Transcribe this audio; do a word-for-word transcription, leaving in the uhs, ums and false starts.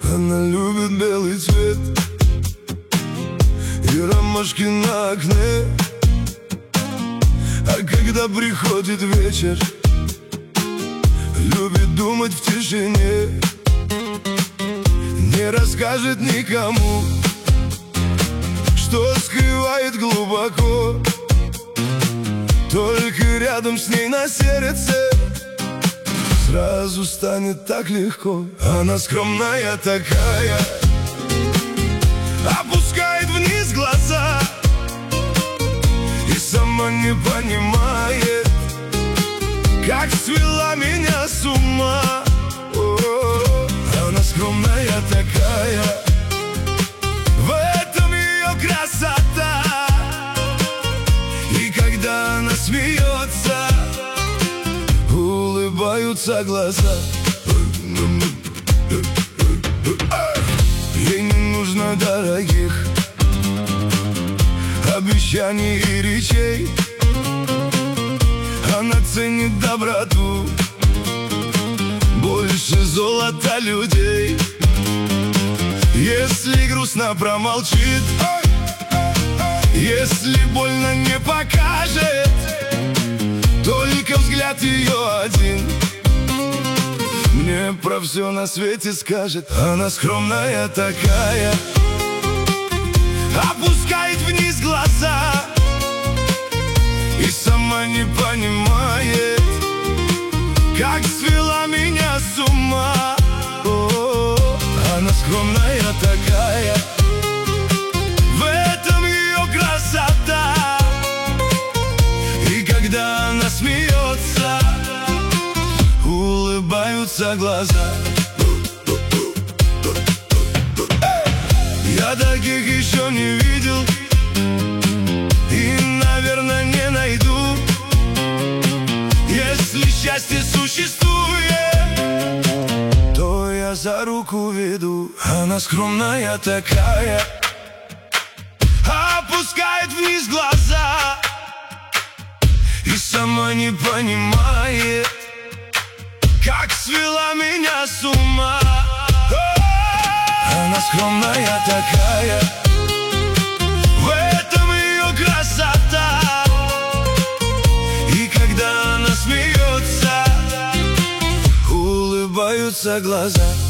Она любит белый цвет и ромашки на окне. А когда приходит вечер, любит думать в тишине. Не расскажет никому, что скрывает глубоко. Только рядом с ней на сердце сразу станет так легко. Она скромная такая, опускает вниз глаза и сама не понимает, как свела меня с ума. О-о-о. Она скромная такая, в этом ее красота. И когда она смеется, улыбаются глаза. Ей не нужно дорогих обещаний и речей. Она ценит доброту больше золота людей. Если грустно, промолчит, если больно, не покажет. Только взгляд ее один мне про все на свете скажет. Она скромная такая, опускает вниз глаза и сама не понимает, как свела меня с ума. О-о-о. Она скромная такая, в этом ее красота. И когда она смеется, улыбаются глаза. Я таких еще не видел и, наверное, не найду. Если счастье существует, то я за руку веду. Она скромная такая, опускает вниз глаза и сама не понимает, как свела меня с ума. Она скромная такая, в этом ее красота. И когда она смеется, улыбаются глаза.